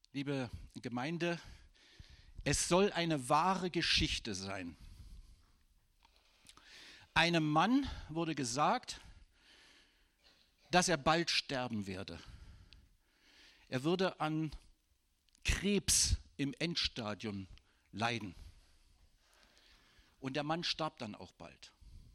Liebe Gemeinde, es soll eine wahre Geschichte sein. Einem Mann wurde gesagt, dass er bald sterben werde. Er würde an Krebs im Endstadium leiden. Und der Mann starb dann auch bald.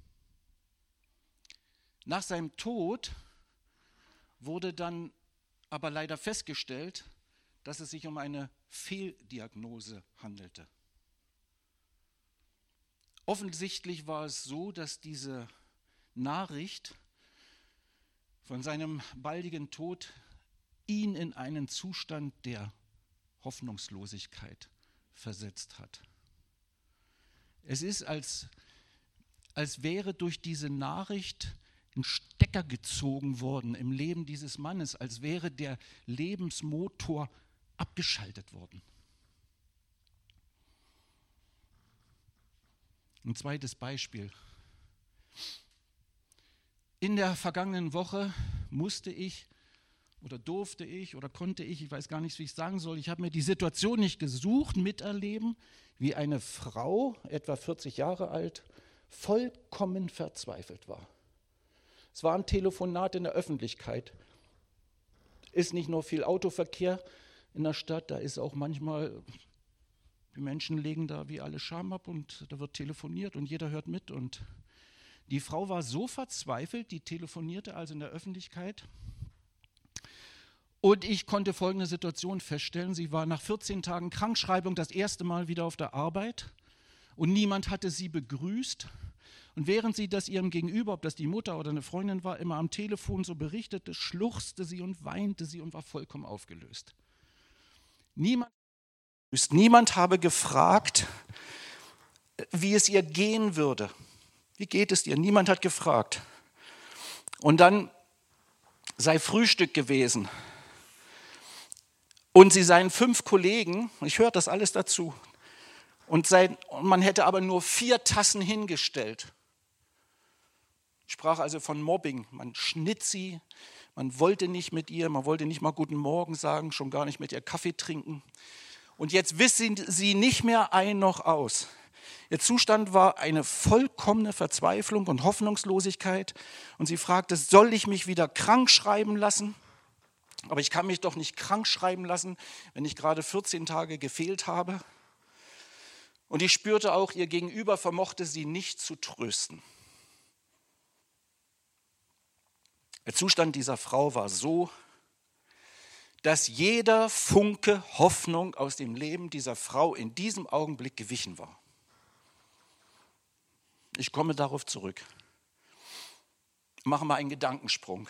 Nach seinem Tod wurde dann aber leider festgestellt, dass es sich um eine Fehldiagnose handelte. Offensichtlich war es so, dass diese Nachricht von seinem baldigen Tod ihn in einen Zustand der Hoffnungslosigkeit versetzt hat. Es ist, als wäre durch diese Nachricht ein Stecker gezogen worden im Leben dieses Mannes, als wäre der Lebensmotor abgeschaltet worden. Ein zweites Beispiel. In der vergangenen Woche musste ich oder durfte ich oder konnte ich weiß gar nicht, wie ich es sagen soll, ich habe mir die Situation nicht gesucht, miterleben, wie eine Frau, etwa 40 Jahre alt, vollkommen verzweifelt war. Es war ein Telefonat in der Öffentlichkeit. Ist nicht nur viel Autoverkehr in der Stadt, da ist auch manchmal, die Menschen legen da wie alle Scham ab und da wird telefoniert und jeder hört mit. Und die Frau war so verzweifelt, die telefonierte also in der Öffentlichkeit. Und ich konnte folgende Situation feststellen. Sie war nach 14 Tagen Krankschreibung das erste Mal wieder auf der Arbeit und niemand hatte sie begrüßt. Und während sie das ihrem Gegenüber, ob das die Mutter oder eine Freundin war, immer am Telefon so berichtete, schluchzte sie und weinte sie und war vollkommen aufgelöst. Niemand habe gefragt, wie es ihr gehen würde. Wie geht es dir? Niemand hat gefragt. Und dann sei Frühstück gewesen. Und sie seien 5 Kollegen, ich höre das alles dazu, und man hätte aber nur 4 Tassen hingestellt. Ich sprach also von Mobbing. Man schnitt sie, man wollte nicht mit ihr, man wollte nicht mal Guten Morgen sagen, schon gar nicht mit ihr Kaffee trinken. Und jetzt wissen sie nicht mehr ein noch aus. Ihr Zustand war eine vollkommene Verzweiflung und Hoffnungslosigkeit. Und sie fragte, soll ich mich wieder krank schreiben lassen? Aber ich kann mich doch nicht krank schreiben lassen, wenn ich gerade 14 Tage gefehlt habe. Und ich spürte auch, ihr Gegenüber vermochte sie nicht zu trösten. Der Zustand dieser Frau war so, dass jeder Funke Hoffnung aus dem Leben dieser Frau in diesem Augenblick gewichen war. Ich komme darauf zurück. Machen wir einen Gedankensprung.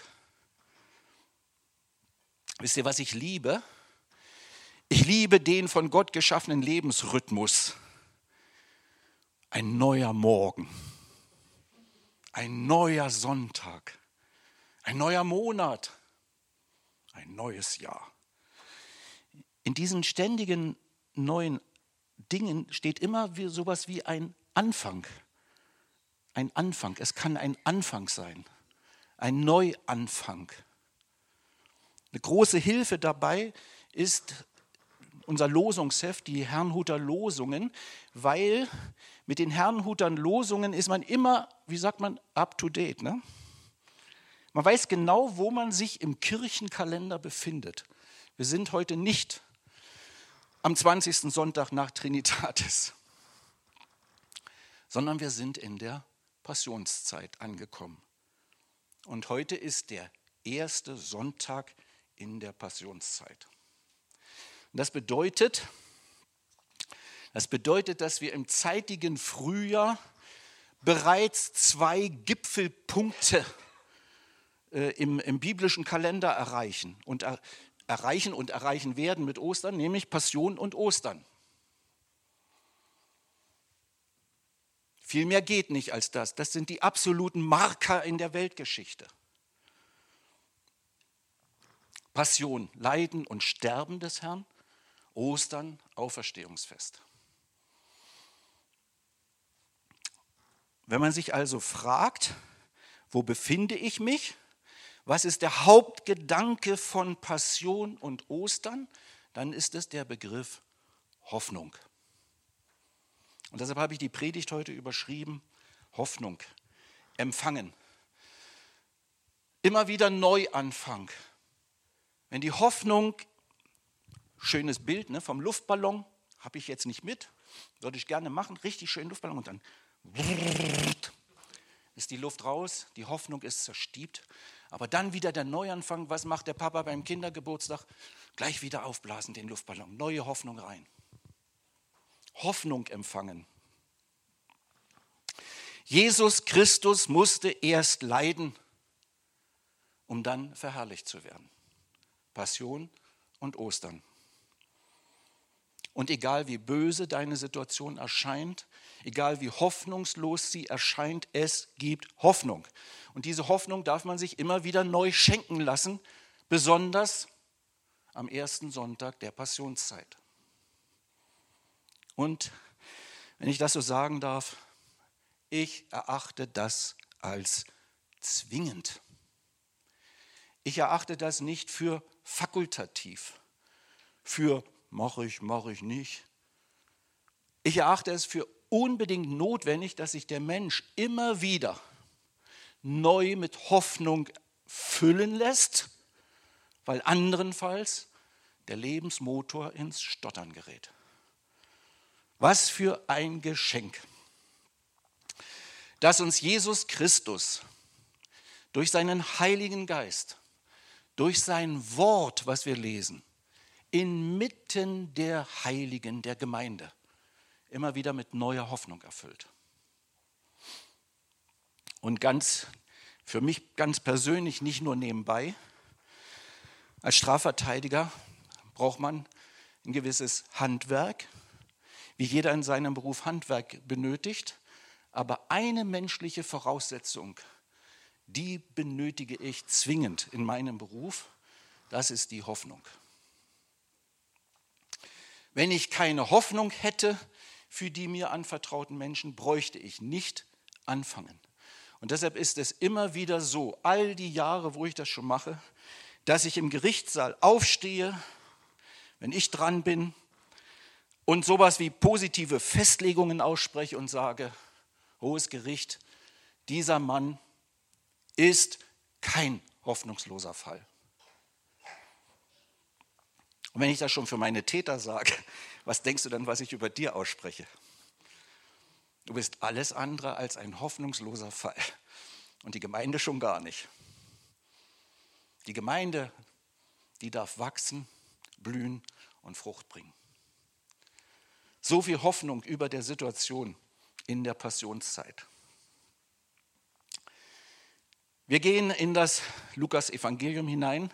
Wisst ihr, was ich liebe? Ich liebe den von Gott geschaffenen Lebensrhythmus. Ein neuer Morgen, ein neuer Sonntag, ein neuer Monat, ein neues Jahr. In diesen ständigen neuen Dingen steht immer sowas wie ein Anfang. Ein Anfang, es kann ein Anfang sein, ein Neuanfang. Eine große Hilfe dabei ist unser Losungsheft, die Herrnhuter Losungen, weil mit den Herrnhuter Losungen ist man immer, wie sagt man, up to date. Ne? Man weiß genau, wo man sich im Kirchenkalender befindet. Wir sind heute nicht am 20. Sonntag nach Trinitatis, sondern wir sind in der Passionszeit angekommen. Und heute ist der erste Sonntag in der Passionszeit. Und das bedeutet, dass wir im zeitigen Frühjahr bereits 2 Gipfelpunkte im biblischen Kalender erreichen werden mit Ostern, nämlich Passion und Ostern. Viel mehr geht nicht als das. Das sind die absoluten Marker in der Weltgeschichte. Passion, Leiden und Sterben des Herrn, Ostern, Auferstehungsfest. Wenn man sich also fragt, wo befinde ich mich? Was ist der Hauptgedanke von Passion und Ostern? dann ist es der Begriff Hoffnung. Und deshalb habe ich die Predigt heute überschrieben, Hoffnung, empfangen. Immer wieder Neuanfang. Wenn die Hoffnung, schönes Bild vom Luftballon, habe ich jetzt nicht mit, würde ich gerne machen, richtig schön Luftballon und dann ist die Luft raus, die Hoffnung ist zerstiebt. Aber dann wieder der Neuanfang, was macht der Papa beim Kindergeburtstag? Gleich wieder aufblasen den Luftballon, neue Hoffnung rein. Hoffnung empfangen. Jesus Christus musste erst leiden, um dann verherrlicht zu werden. Passion und Ostern. Und egal wie böse deine Situation erscheint, egal wie hoffnungslos sie erscheint, es gibt Hoffnung. Und diese Hoffnung darf man sich immer wieder neu schenken lassen, besonders am ersten Sonntag der Passionszeit. Und wenn ich das so sagen darf, ich erachte das als zwingend. Ich erachte das nicht für fakultativ, für mache ich nicht. Ich erachte es für unbedingt notwendig, dass sich der Mensch immer wieder neu mit Hoffnung füllen lässt, weil anderenfalls der Lebensmotor ins Stottern gerät. Was für ein Geschenk, dass uns Jesus Christus durch seinen Heiligen Geist, durch sein Wort, was wir lesen, inmitten der Heiligen, der Gemeinde, immer wieder mit neuer Hoffnung erfüllt. Und für mich ganz persönlich, nicht nur nebenbei, als Strafverteidiger braucht man ein gewisses Handwerk, wie jeder in seinem Beruf Handwerk benötigt. Aber eine menschliche Voraussetzung, die benötige ich zwingend in meinem Beruf, das ist die Hoffnung. Wenn ich keine Hoffnung hätte für die mir anvertrauten Menschen, bräuchte ich nicht anfangen. Und deshalb ist es immer wieder so, all die Jahre, wo ich das schon mache, dass ich im Gerichtssaal aufstehe, wenn ich dran bin und sowas wie positive Festlegungen ausspreche und sage, Hohes Gericht, dieser Mann ist kein hoffnungsloser Fall. Und wenn ich das schon für meine Täter sage, was denkst du dann, was ich über dir ausspreche? Du bist alles andere als ein hoffnungsloser Fall. Und die Gemeinde schon gar nicht. Die Gemeinde, die darf wachsen, blühen und Frucht bringen. So viel Hoffnung über der Situation in der Passionszeit. Wir gehen in das Lukas-Evangelium hinein.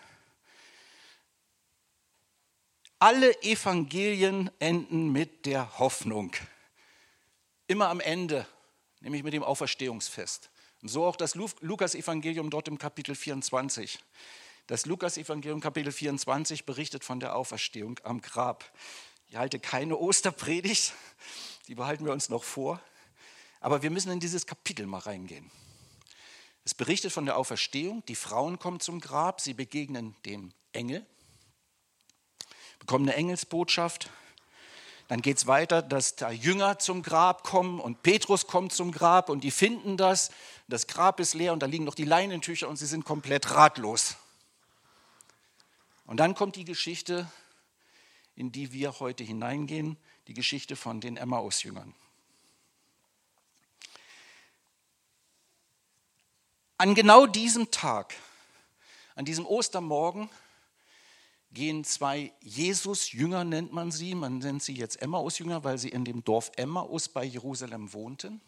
Alle Evangelien enden mit der Hoffnung. Immer am Ende, nämlich mit dem Auferstehungsfest. Und so auch das Lukas-Evangelium dort im Kapitel 24. Das Lukas-Evangelium Kapitel 24 berichtet von der Auferstehung am Grab. Ich halte keine Osterpredigt, die behalten wir uns noch vor. Aber wir müssen in dieses Kapitel mal reingehen. Es berichtet von der Auferstehung, die Frauen kommen zum Grab, sie begegnen dem Engel, bekommen eine Engelsbotschaft. Dann geht es weiter, dass da Jünger zum Grab kommen und Petrus kommt zum Grab und die finden das. Das Grab ist leer und da liegen noch die Leinentücher und sie sind komplett ratlos. Und dann kommt die Geschichte, in die wir heute hineingehen, die Geschichte von den Emmaus-Jüngern. An genau diesem Tag, an diesem Ostermorgen, gehen zwei Jesus-Jünger, nennt man nennt sie jetzt Emmaus-Jünger, weil sie in dem Dorf Emmaus bei Jerusalem wohnten.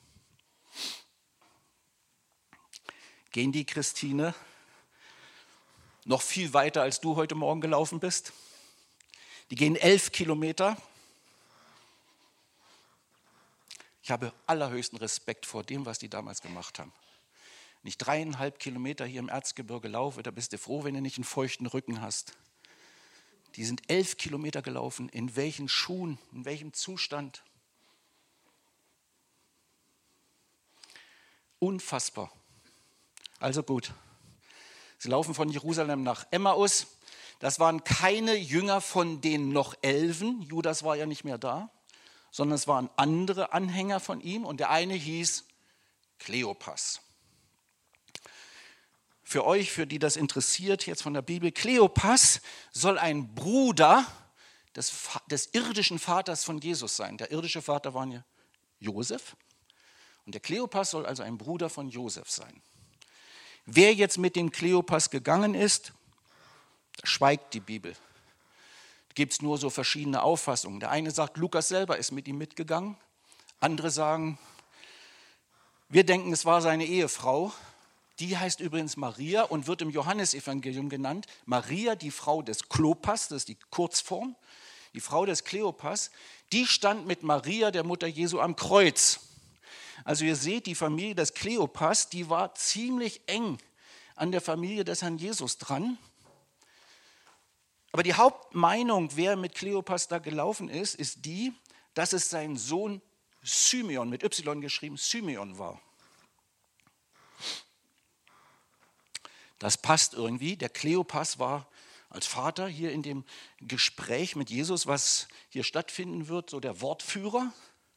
Gehen die, Christine, noch viel weiter, als du heute Morgen gelaufen bist. Die gehen 11 Kilometer. Ich habe allerhöchsten Respekt vor dem, was die damals gemacht haben. Wenn ich 3,5 Kilometer hier im Erzgebirge laufe, da bist du froh, wenn du nicht einen feuchten Rücken hast. Die sind 11 Kilometer gelaufen. In welchen Schuhen, in welchem Zustand? Unfassbar. Also gut. Sie laufen von Jerusalem nach Emmaus. Das waren keine Jünger von den noch 11, Judas war ja nicht mehr da, sondern es waren andere Anhänger von ihm und der eine hieß Kleopas. Für euch, für die das interessiert jetzt von der Bibel, Kleopas soll ein Bruder des irdischen Vaters von Jesus sein. Der irdische Vater war ja Josef und der Kleopas soll also ein Bruder von Josef sein. Wer jetzt mit dem Kleopas gegangen ist, da schweigt die Bibel. Da gibt es nur so verschiedene Auffassungen. Der eine sagt, Lukas selber ist mit ihm mitgegangen. Andere sagen, wir denken, es war seine Ehefrau. Die heißt übrigens Maria und wird im Johannesevangelium genannt. Maria, die Frau des Klopas, das ist die Kurzform. Die Frau des Kleopas, die stand mit Maria, der Mutter Jesu, am Kreuz. Also ihr seht, die Familie des Kleopas, die war ziemlich eng an der Familie des Herrn Jesus dran. Aber die Hauptmeinung, wer mit Kleopas da gelaufen ist, ist die, dass es sein Sohn Symeon, mit Y geschrieben, Symeon war. Das passt irgendwie. Der Kleopas war als Vater hier in dem Gespräch mit Jesus, was hier stattfinden wird, so der Wortführer.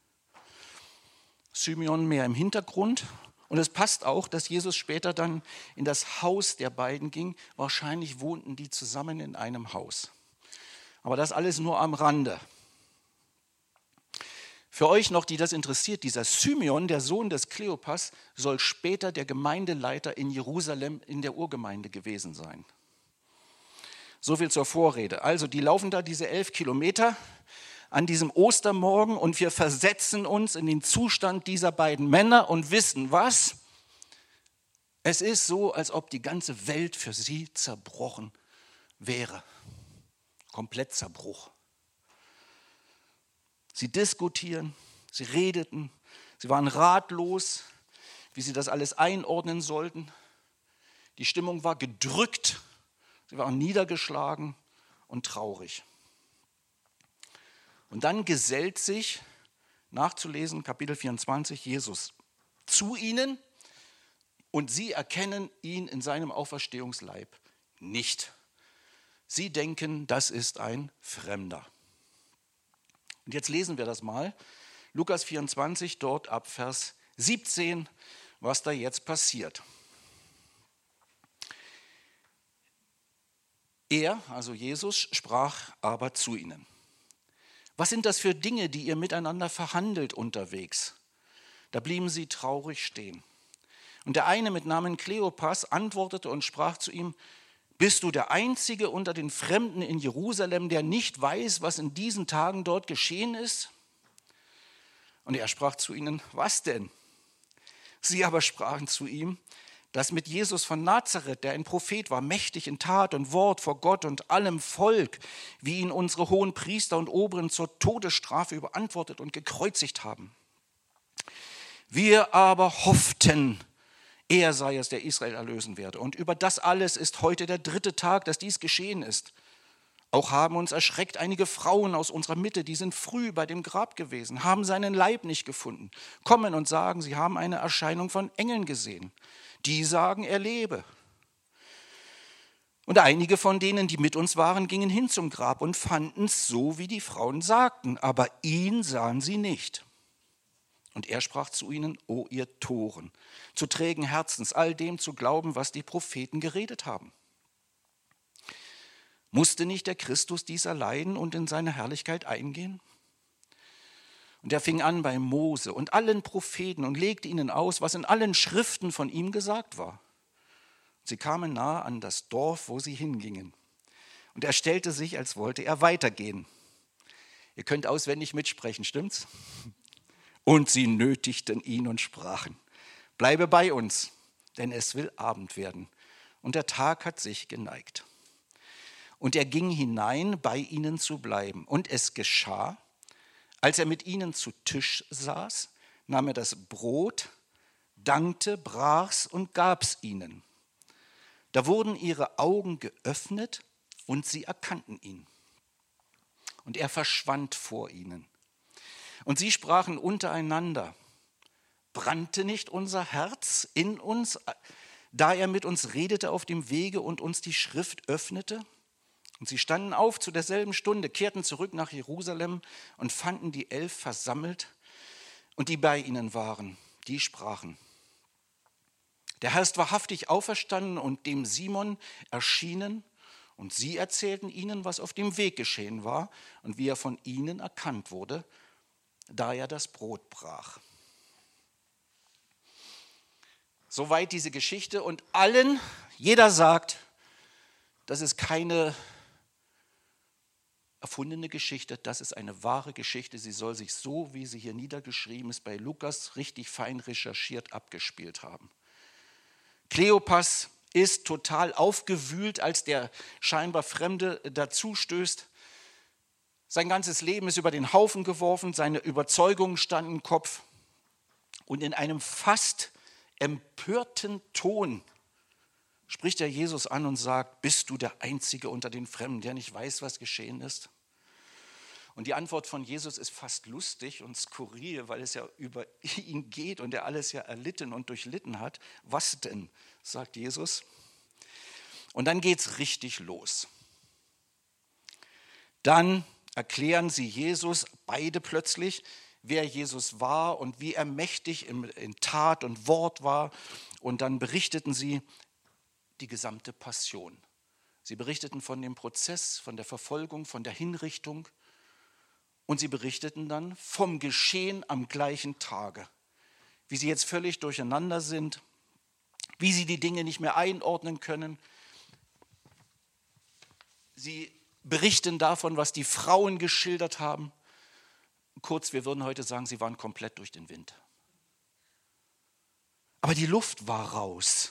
Symeon mehr im Hintergrund. Und es passt auch, dass Jesus später dann in das Haus der beiden ging. Wahrscheinlich wohnten die zusammen in einem Haus. Aber das alles nur am Rande. Für euch noch, die das interessiert, dieser Symeon, der Sohn des Kleopas, soll später der Gemeindeleiter in Jerusalem in der Urgemeinde gewesen sein. So viel zur Vorrede. Also die laufen da diese 11 Kilometer an diesem Ostermorgen und wir versetzen uns in den Zustand dieser beiden Männer und wissen was? Es ist so, als ob die ganze Welt für sie zerbrochen wäre. Komplett Zerbruch. Sie diskutieren, sie redeten, sie waren ratlos, wie sie das alles einordnen sollten. Die Stimmung war gedrückt, sie waren niedergeschlagen und traurig. Und dann gesellt sich, nachzulesen, Kapitel 24, Jesus zu ihnen und sie erkennen ihn in seinem Auferstehungsleib nicht. Sie denken, das ist ein Fremder. Und jetzt lesen wir das mal. Lukas 24, dort ab Vers 17, was da jetzt passiert. Er, also Jesus, sprach aber zu ihnen. Was sind das für Dinge, die ihr miteinander verhandelt unterwegs? Da blieben sie traurig stehen. Und der eine mit Namen Kleopas antwortete und sprach zu ihm, bist du der Einzige unter den Fremden in Jerusalem, der nicht weiß, was in diesen Tagen dort geschehen ist? Und er sprach zu ihnen, was denn? Sie aber sprachen zu ihm, dass mit Jesus von Nazareth, der ein Prophet war, mächtig in Tat und Wort vor Gott und allem Volk, wie ihn unsere hohen Priester und Oberen zur Todesstrafe überantwortet und gekreuzigt haben. Wir aber hofften, er sei es, der Israel erlösen werde. Und über das alles ist heute der 3. Tag, dass dies geschehen ist. Auch haben uns erschreckt einige Frauen aus unserer Mitte, die sind früh bei dem Grab gewesen, haben seinen Leib nicht gefunden, kommen und sagen, sie haben eine Erscheinung von Engeln gesehen. Die sagen, er lebe. Und einige von denen, die mit uns waren, gingen hin zum Grab und fanden es so, wie die Frauen sagten, aber ihn sahen sie nicht. Und er sprach zu ihnen, o ihr Toren, zu trägen Herzens, all dem zu glauben, was die Propheten geredet haben. Musste nicht der Christus dieser leiden und in seine Herrlichkeit eingehen? Und er fing an bei Mose und allen Propheten und legte ihnen aus, was in allen Schriften von ihm gesagt war. Sie kamen nahe an das Dorf, wo sie hingingen. Und er stellte sich, als wollte er weitergehen. Ihr könnt auswendig mitsprechen, stimmt's? Und sie nötigten ihn und sprachen, bleibe bei uns, denn es will Abend werden. Und der Tag hat sich geneigt. Und er ging hinein, bei ihnen zu bleiben. Und es geschah, als er mit ihnen zu Tisch saß, nahm er das Brot, dankte, brach's und gab's ihnen. Da wurden ihre Augen geöffnet und sie erkannten ihn. Und er verschwand vor ihnen. Und sie sprachen untereinander, brannte nicht unser Herz in uns, da er mit uns redete auf dem Wege und uns die Schrift öffnete? Und sie standen auf zu derselben Stunde, kehrten zurück nach Jerusalem und fanden die 11 versammelt und die bei ihnen waren. Die sprachen: Der Herr ist wahrhaftig auferstanden und dem Simon erschienen. Und sie erzählten ihnen, was auf dem Weg geschehen war und wie er von ihnen erkannt wurde, da er das Brot brach. Soweit diese Geschichte und jeder sagt, das ist keine erfundene Geschichte, das ist eine wahre Geschichte. Sie soll sich so, wie sie hier niedergeschrieben ist, bei Lukas richtig fein recherchiert abgespielt haben. Kleopas ist total aufgewühlt, als der scheinbar Fremde dazustößt. Sein ganzes Leben ist über den Haufen geworfen, seine Überzeugungen standen im Kopf. Und in einem fast empörten Ton spricht er Jesus an und sagt: Bist du der Einzige unter den Fremden, der nicht weiß, was geschehen ist? Und die Antwort von Jesus ist fast lustig und skurril, weil es ja über ihn geht und er alles ja erlitten und durchlitten hat. Was denn, sagt Jesus. Und dann geht es richtig los. Dann erklären sie Jesus, beide plötzlich, wer Jesus war und wie er mächtig in Tat und Wort war. Und dann berichteten sie die gesamte Passion. Sie berichteten von dem Prozess, von der Verfolgung, von der Hinrichtung. Und sie berichteten dann vom Geschehen am gleichen Tage. Wie sie jetzt völlig durcheinander sind, wie sie die Dinge nicht mehr einordnen können. Sie berichten davon, was die Frauen geschildert haben. Kurz, wir würden heute sagen, sie waren komplett durch den Wind. Aber die Luft war raus.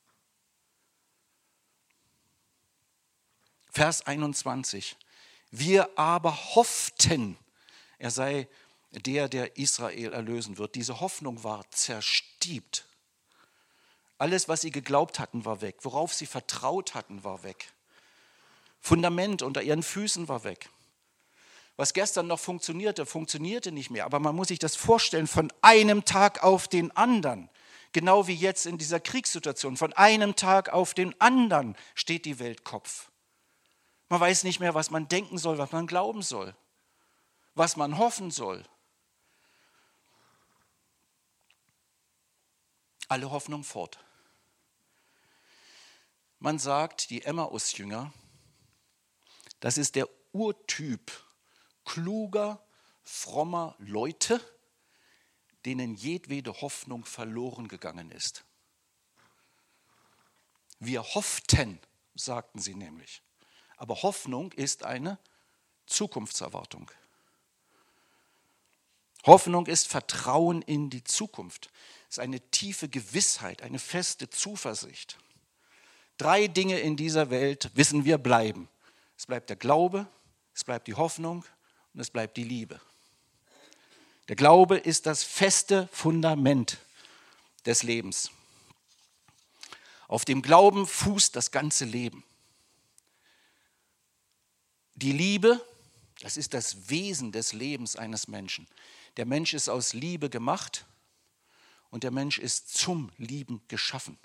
Vers 21. Wir aber hofften, er sei der Israel erlösen wird. Diese Hoffnung war zerstiebt. Alles, was sie geglaubt hatten, war weg. Worauf sie vertraut hatten, war weg. Fundament unter ihren Füßen war weg. Was gestern noch funktionierte nicht mehr. Aber man muss sich das vorstellen, von einem Tag auf den anderen. Genau wie jetzt in dieser Kriegssituation. Von einem Tag auf den anderen steht die Welt Kopf. Man weiß nicht mehr, was man denken soll, was man glauben soll, was man hoffen soll. Alle Hoffnung fort. Man sagt, die Emmaus-Jünger, das ist der Urtyp kluger, frommer Leute, denen jedwede Hoffnung verloren gegangen ist. Wir hofften, sagten sie nämlich. Aber Hoffnung ist eine Zukunftserwartung. Hoffnung ist Vertrauen in die Zukunft. Es ist eine tiefe Gewissheit, eine feste Zuversicht. 3 Dinge in dieser Welt, wissen wir, bleiben. Es bleibt der Glaube, es bleibt die Hoffnung und es bleibt die Liebe. Der Glaube ist das feste Fundament des Lebens. Auf dem Glauben fußt das ganze Leben. Die Liebe, das ist das Wesen des Lebens eines Menschen. Der Mensch ist aus Liebe gemacht und der Mensch ist zum Lieben geschaffen.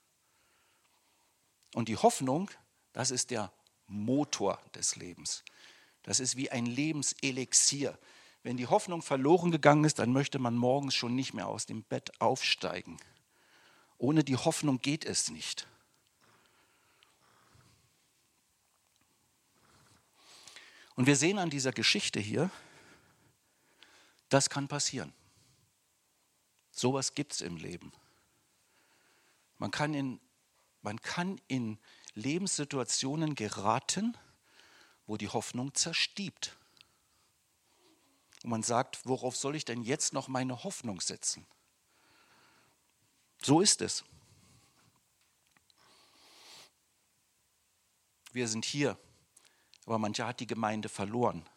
Und die Hoffnung, das ist der Motor des Lebens. Das ist wie ein Lebenselixier. Wenn die Hoffnung verloren gegangen ist, dann möchte man morgens schon nicht mehr aus dem Bett aufsteigen. Ohne die Hoffnung geht es nicht. Und wir sehen an dieser Geschichte hier, das kann passieren. Sowas gibt es im Leben. Man kann in Lebenssituationen geraten, wo die Hoffnung zerstiebt. Und man sagt, worauf soll ich denn jetzt noch meine Hoffnung setzen? So ist es. Wir sind hier, aber mancher hat die Gemeinde verloren.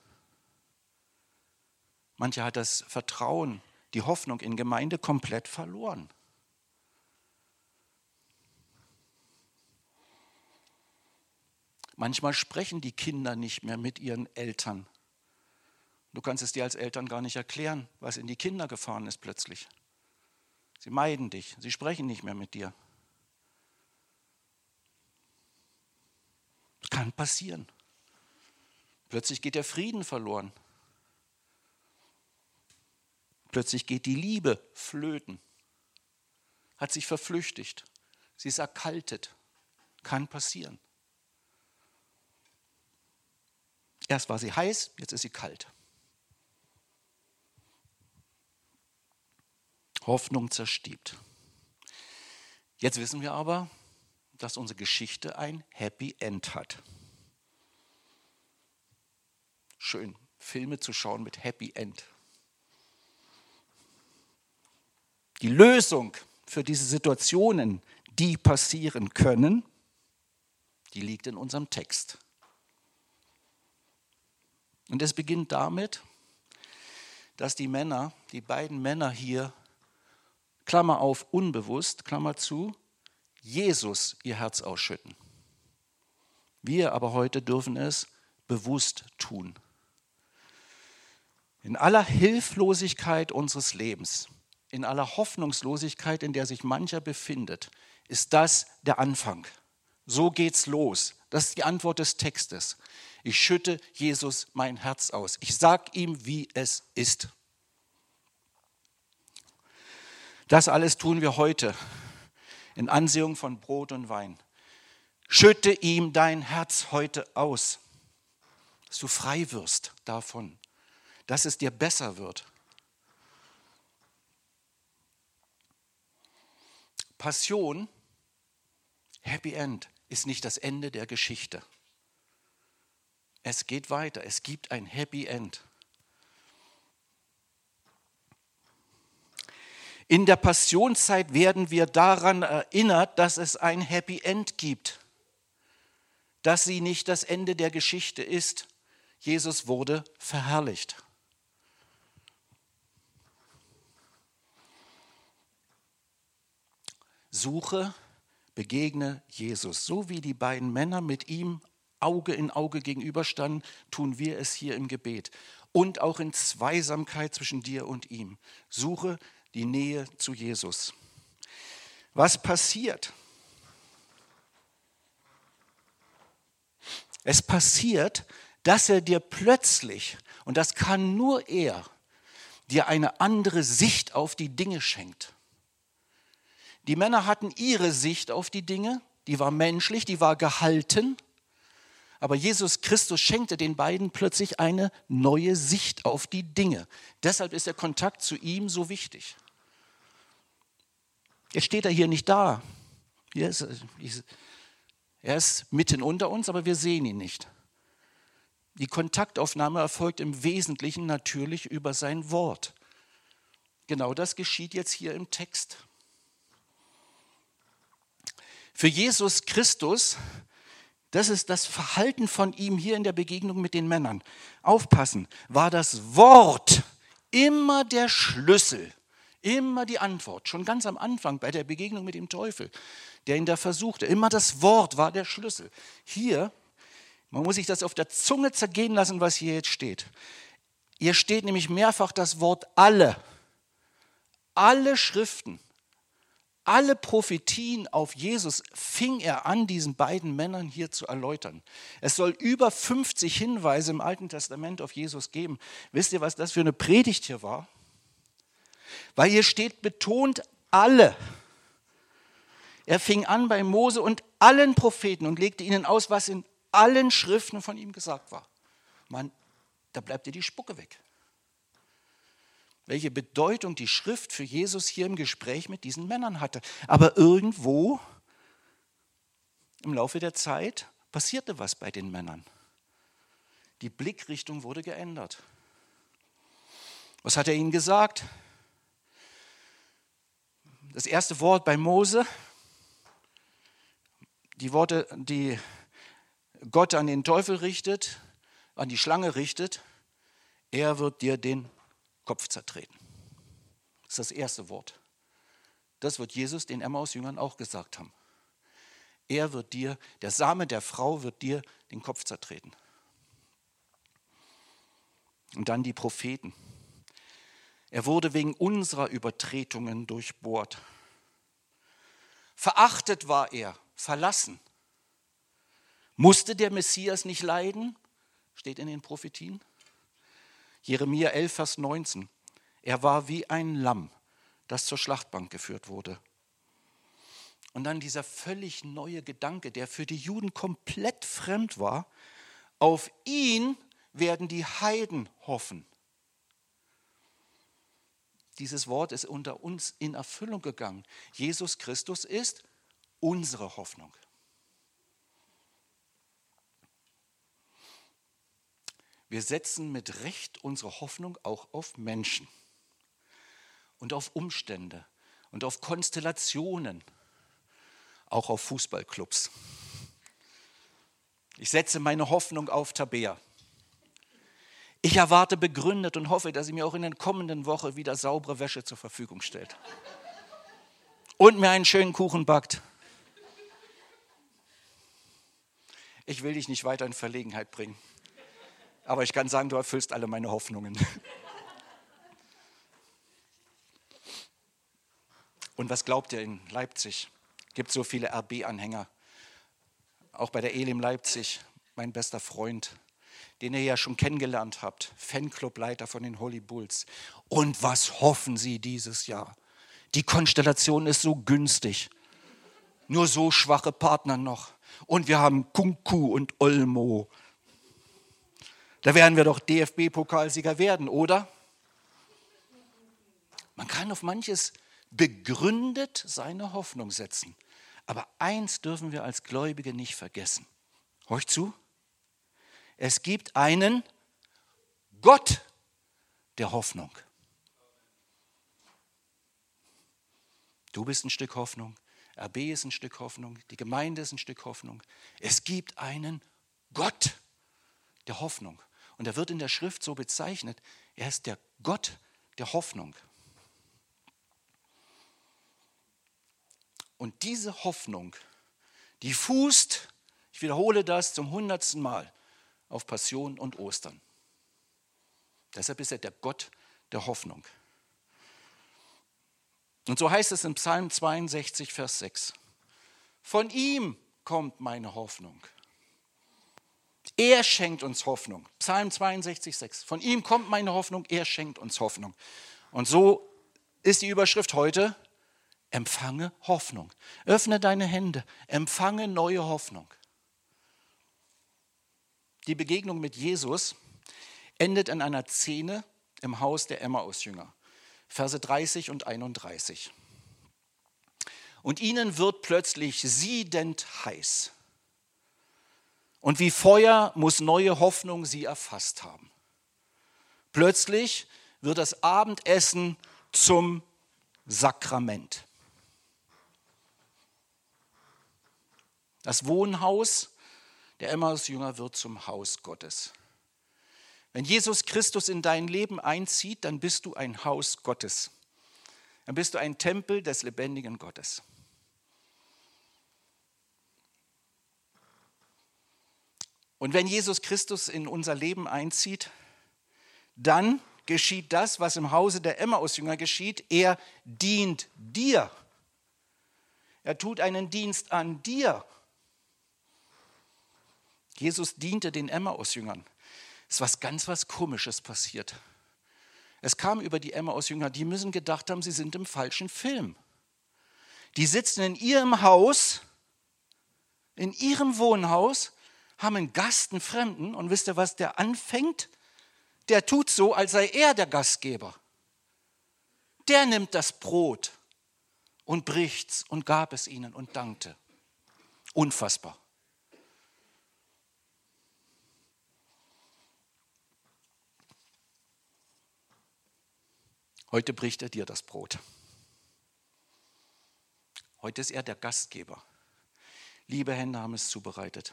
Mancher hat das Vertrauen, die Hoffnung in Gemeinde komplett verloren. Manchmal sprechen die Kinder nicht mehr mit ihren Eltern. Du kannst es dir als Eltern gar nicht erklären, was in die Kinder gefahren ist plötzlich. Sie meiden dich, sie sprechen nicht mehr mit dir. Das kann passieren. Plötzlich geht der Frieden verloren. Plötzlich geht die Liebe flöten. Hat sich verflüchtigt. Sie ist erkaltet. Kann passieren. Erst war sie heiß, jetzt ist sie kalt. Hoffnung zerstirbt. Jetzt wissen wir aber, dass unsere Geschichte ein Happy End hat. Schön, Filme zu schauen mit Happy End. Die Lösung für diese Situationen, die passieren können, die liegt in unserem Text. Und es beginnt damit, dass die beiden Männer hier, Klammer auf, unbewusst, Klammer zu, Jesus ihr Herz ausschütten. Wir aber heute dürfen es bewusst tun. In aller Hilflosigkeit unseres Lebens, in aller Hoffnungslosigkeit, in der sich mancher befindet, ist das der Anfang. So geht's los. Das ist die Antwort des Textes. Ich schütte Jesus mein Herz aus. Ich sage ihm, wie es ist. Das alles tun wir heute in Ansehung von Brot und Wein. Schütte ihm dein Herz heute aus, dass du frei wirst davon, dass es dir besser wird. Passion, Happy End, ist nicht das Ende der Geschichte. Es geht weiter, es gibt ein Happy End. In der Passionszeit werden wir daran erinnert, dass es ein Happy End gibt, dass sie nicht das Ende der Geschichte ist. Jesus wurde verherrlicht. Suche, begegne Jesus. So wie die beiden Männer mit ihm Auge in Auge gegenüberstanden, tun wir es hier im Gebet. Und auch in Zweisamkeit zwischen dir und ihm. Suche die Nähe zu Jesus. Was passiert? Es passiert, dass er dir plötzlich, und das kann nur er, dir eine andere Sicht auf die Dinge schenkt. Die Männer hatten ihre Sicht auf die Dinge, die war menschlich, die war gehalten, aber Jesus Christus schenkte den beiden plötzlich eine neue Sicht auf die Dinge. Deshalb ist der Kontakt zu ihm so wichtig. Jetzt steht er hier nicht da. Er ist mitten unter uns, aber wir sehen ihn nicht. Die Kontaktaufnahme erfolgt im Wesentlichen natürlich über sein Wort. Genau das geschieht jetzt hier im Text. Für Jesus Christus, das ist das Verhalten von ihm hier in der Begegnung mit den Männern. Aufpassen, war das Wort immer der Schlüssel, immer die Antwort. Schon ganz am Anfang bei der Begegnung mit dem Teufel, der ihn da versuchte. Immer das Wort war der Schlüssel. Hier, man muss sich das auf der Zunge zergehen lassen, was hier jetzt steht. Hier steht nämlich mehrfach das Wort alle. Alle Schriften. Alle Prophetien auf Jesus fing er an, diesen beiden Männern hier zu erläutern. Es soll über 50 Hinweise im Alten Testament auf Jesus geben. Wisst ihr, was das für eine Predigt hier war? Weil hier steht betont alle. Er fing an bei Mose und allen Propheten und legte ihnen aus, was in allen Schriften von ihm gesagt war. Mann, da bleibt dir die Spucke weg. Welche Bedeutung die Schrift für Jesus hier im Gespräch mit diesen Männern hatte. Aber irgendwo im Laufe der Zeit passierte was bei den Männern. Die Blickrichtung wurde geändert. Was hat er ihnen gesagt? Das erste Wort bei Mose, die Worte, die Gott an den Teufel richtet, an die Schlange richtet, er wird dir den Kopf zertreten. Das ist das erste Wort. Das wird Jesus den Emmaus-Jüngern auch gesagt haben. Er wird dir, der Same der Frau wird dir den Kopf zertreten. Und dann die Propheten. Er wurde wegen unserer Übertretungen durchbohrt. Verachtet war er, verlassen. Musste der Messias nicht leiden? steht in den Prophetien. Jeremia 11, Vers 19. Er war wie ein Lamm, das zur Schlachtbank geführt wurde. Und dann dieser völlig neue Gedanke, der für die Juden komplett fremd war. Auf ihn werden die Heiden hoffen. Dieses Wort ist unter uns in Erfüllung gegangen. Jesus Christus ist unsere Hoffnung. Wir setzen mit Recht unsere Hoffnung auch auf Menschen und auf Umstände und auf Konstellationen, auch auf Fußballclubs. Ich setze meine Hoffnung auf Tabea. Ich erwarte begründet und hoffe, dass sie mir auch in der kommenden Woche wieder saubere Wäsche zur Verfügung stellt und mir einen schönen Kuchen backt. Ich will dich nicht weiter in Verlegenheit bringen. Aber ich kann sagen, du erfüllst alle meine Hoffnungen. Und was glaubt ihr in Leipzig? Es gibt so viele RB-Anhänger. Auch bei der Elim Leipzig, mein bester Freund, den ihr ja schon kennengelernt habt. Fanclubleiter von den Holy Bulls. Und was hoffen sie dieses Jahr? Die Konstellation ist so günstig. Nur so schwache Partner noch. Und wir haben Kunku und Olmo. Da werden wir doch DFB-Pokalsieger werden, oder? Man kann auf manches begründet seine Hoffnung setzen. Aber eins dürfen wir als Gläubige nicht vergessen. Horcht zu. Es gibt einen Gott der Hoffnung. Du bist ein Stück Hoffnung, RB ist ein Stück Hoffnung, die Gemeinde ist ein Stück Hoffnung. Es gibt einen Gott der Hoffnung. Und er wird in der Schrift so bezeichnet, er ist der Gott der Hoffnung. Und diese Hoffnung, die fußt, ich wiederhole das zum 100. Mal, auf Passion und Ostern. Deshalb ist er der Gott der Hoffnung. Und so heißt es in Psalm 62, Vers 6. Von ihm kommt meine Hoffnung. Er schenkt uns Hoffnung. Psalm 62, 6. Von ihm kommt meine Hoffnung, er schenkt uns Hoffnung. Und so ist die Überschrift heute, empfange Hoffnung. Öffne deine Hände, empfange neue Hoffnung. Die Begegnung mit Jesus endet in einer Szene im Haus der Emmaus-Jünger. Verse 30 und 31. Und ihnen wird plötzlich siedend heiß. Und wie Feuer muss neue Hoffnung sie erfasst haben. Plötzlich wird das Abendessen zum Sakrament. Das Wohnhaus der Emmaus-Jünger wird zum Haus Gottes. Wenn Jesus Christus in dein Leben einzieht, dann bist du ein Haus Gottes. Dann bist du ein Tempel des lebendigen Gottes. Und wenn Jesus Christus in unser Leben einzieht, dann geschieht das, was im Hause der Emmaus-Jünger geschieht. Er dient dir. Er tut einen Dienst an dir. Jesus diente den Emmaus-Jüngern. Es ist was Komisches passiert. Es kam über die Emmaus-Jünger, die müssen gedacht haben, sie sind im falschen Film. Die sitzen in ihrem Haus, in ihrem Wohnhaus, haben einen Gast, einen Fremden, und wisst ihr, was der anfängt? Der tut so, als sei er der Gastgeber. Der nimmt das Brot und bricht's und gab es ihnen und dankte. Unfassbar. Heute bricht er dir das Brot. Heute ist er der Gastgeber. Liebe Hände haben es zubereitet.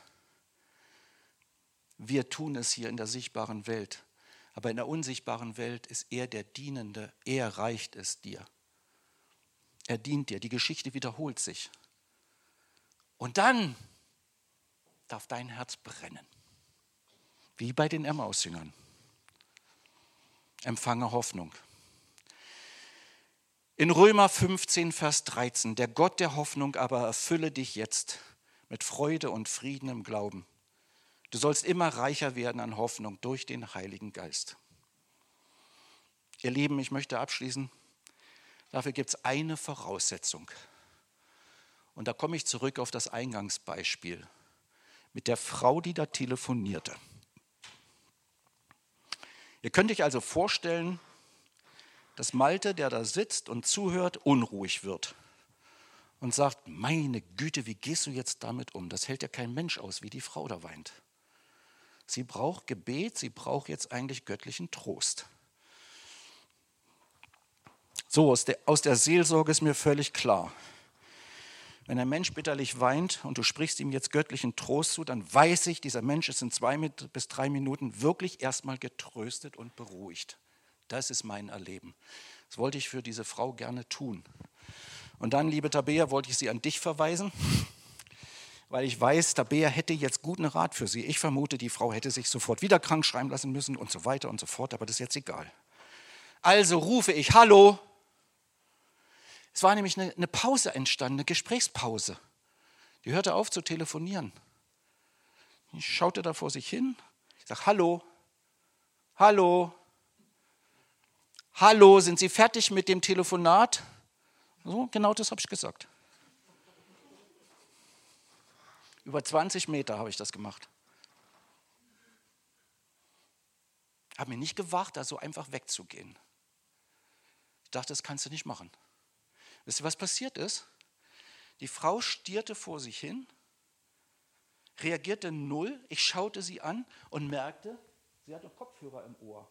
Wir tun es hier in der sichtbaren Welt, aber in der unsichtbaren Welt ist er der Dienende, er reicht es dir. Er dient dir, die Geschichte wiederholt sich. Und dann darf dein Herz brennen, wie bei den Emmaus-Jüngern. Empfange Hoffnung. In Römer 15, Vers 13, der Gott der Hoffnung aber erfülle dich jetzt mit Freude und Frieden im Glauben. Du sollst immer reicher werden an Hoffnung durch den Heiligen Geist. Ihr Lieben, ich möchte abschließen. Dafür gibt es eine Voraussetzung. Und da komme ich zurück auf das Eingangsbeispiel mit der Frau, die da telefonierte. Ihr könnt euch also vorstellen, dass Malte, der da sitzt und zuhört, unruhig wird und sagt, meine Güte, wie gehst du jetzt damit um? Das hält ja kein Mensch aus, wie die Frau da weint. Sie braucht Gebet, sie braucht jetzt eigentlich göttlichen Trost. So, aus der Seelsorge ist mir völlig klar. Wenn ein Mensch bitterlich weint und du sprichst ihm jetzt göttlichen Trost zu, dann weiß ich, dieser Mensch ist in 2 bis 3 Minuten wirklich erstmal getröstet und beruhigt. Das ist mein Erleben. Das wollte ich für diese Frau gerne tun. Und dann, liebe Tabea, wollte ich sie an dich verweisen, weil ich weiß, Tabea hätte jetzt guten Rat für sie. Ich vermute, die Frau hätte sich sofort wieder krank schreiben lassen müssen und so weiter und so fort, aber das ist jetzt egal. Also rufe ich, hallo. Es war nämlich eine Pause entstanden, eine Gesprächspause. Die hörte auf zu telefonieren. Ich schaute da vor sich hin. Ich sage, hallo, hallo, hallo, sind Sie fertig mit dem Telefonat? So, genau das habe ich gesagt. Über 20 Meter habe ich das gemacht. Ich habe mir nicht gewagt, da so einfach wegzugehen. Ich dachte, das kannst du nicht machen. Wisst ihr, was passiert ist? Die Frau stierte vor sich hin, reagierte null. Ich schaute sie an und merkte, sie hatte Kopfhörer im Ohr.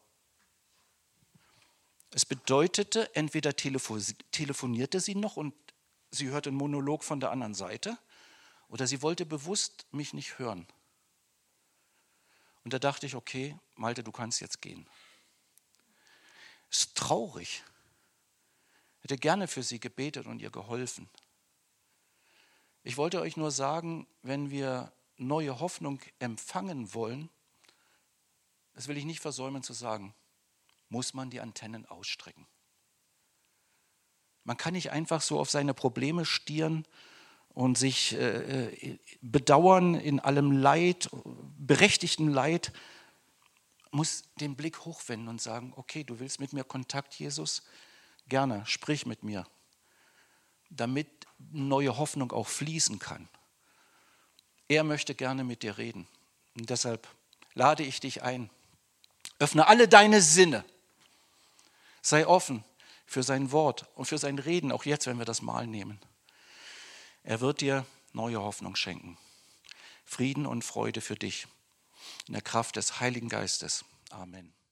Es bedeutete, entweder telefonierte sie noch und sie hörte einen Monolog von der anderen Seite oder sie wollte bewusst mich nicht hören. Und da dachte ich, okay, Malte, du kannst jetzt gehen. Es ist traurig. Ich hätte gerne für sie gebetet und ihr geholfen. Ich wollte euch nur sagen, wenn wir neue Hoffnung empfangen wollen, das will ich nicht versäumen zu sagen, muss man die Antennen ausstrecken. Man kann nicht einfach so auf seine Probleme stieren und sich bedauern in allem Leid, berechtigtem Leid. Man muss den Blick hochwenden und sagen, okay, du willst mit mir Kontakt, Jesus? Gerne, sprich mit mir, damit neue Hoffnung auch fließen kann. Er möchte gerne mit dir reden. Und deshalb lade ich dich ein. Öffne alle deine Sinne. Sei offen für sein Wort und für sein Reden, auch jetzt, wenn wir das Mahl nehmen. Er wird dir neue Hoffnung schenken. Frieden und Freude für dich. In der Kraft des Heiligen Geistes. Amen.